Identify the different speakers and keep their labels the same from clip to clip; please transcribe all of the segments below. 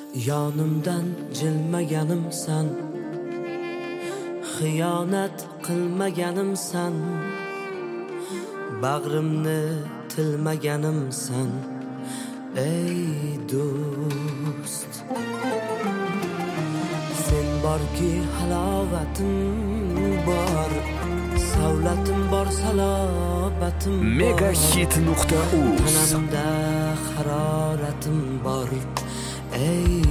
Speaker 1: Yonimdan jilmaganimsan, xiyonat qilmaganimsan, bag'rimni tilmaganimsan, ey do'st. Sen borki halovatim bor, savlatim bor, salobatim bor.
Speaker 2: Megahit.uz
Speaker 1: Tanamda haroratim bor, ey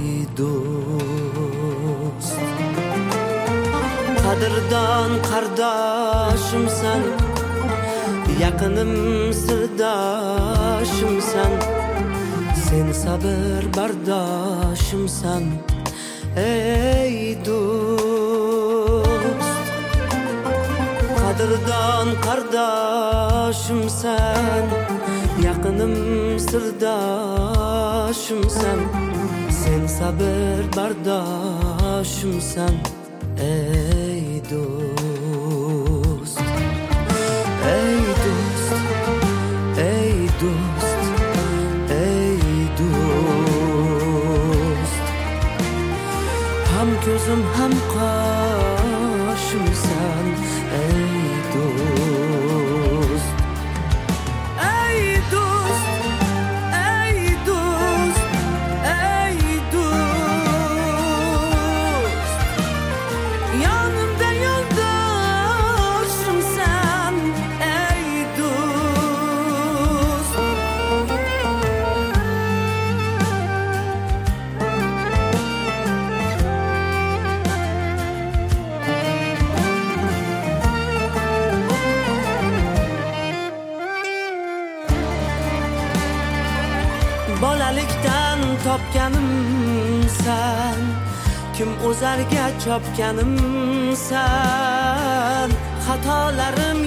Speaker 1: do'st. Qadrdon qardoshimsan, yaqinim sirdoshimsan. Sen sabr bardoshimsan, ey do'st. Qadrdon qardoshimsan, yaqinim sirdoshimsan. Sen sabr bardoshimsan, ey do'st. Ey do'st, ey do'st, ey do'st. Ham ko'zim ham qoshimsan, ey do'st. Ey do'st, ey do'st, ey do'st. Yonimda yoldoshimsan, ey do'st. Bolalikdan topganimsan, kim o'zarga chopganimsan, xatolarim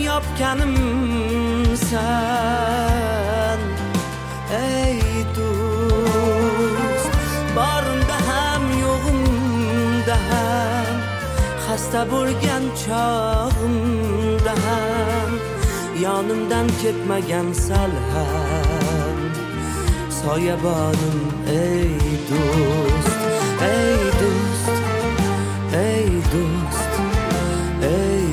Speaker 1: yopganimsan, ey do'st. Borimda ham yo'g'imda ham, xasta bo'lgan chog'imda ham, yonimdan ketmagan sal ham soyabonim, ey do'st. Ey do'st, ey do'st, ey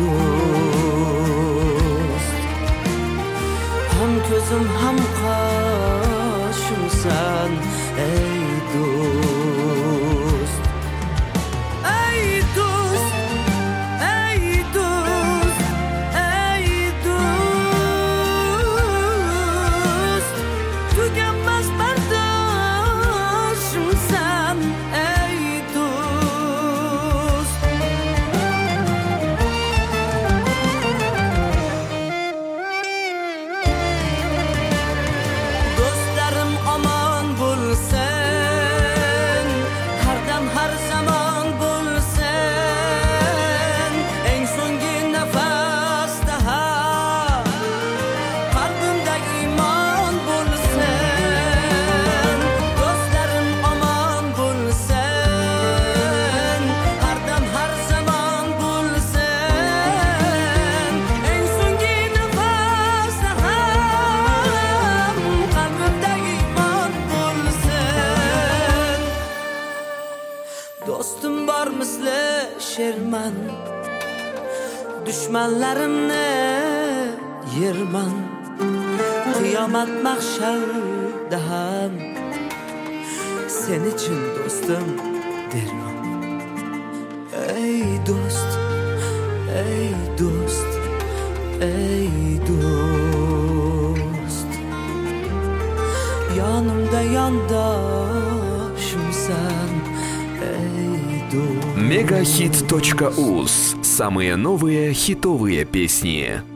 Speaker 1: do'st. Ham ko'zim ham qoshimsan, ey do'st. Ey do'st, ey do'st, ey do'st. Tuganmas bardoshimsan, ey do'st. Do'stlarim omon bo'lsin, har dam har zamon bo'lsin. Eng so'nggi nafasda ham qalbimdagi iymon bo'lsin. Do'stlarim omon bo'lsin, har dam har zamon bo'lsin. Eng so'nggi nafasda ham qalbimdagi iymon bo'lsin. Do'stim bor misli sherman, dushmanlarimni yerman. Qiyomat mahsharda ham sen uchun do'stim derman. Ey do'st, ey do'st, ey do'st. Yonimda yondoshimsan, ey do'st.
Speaker 2: Megahit.uz. Самые новые хитовые песни.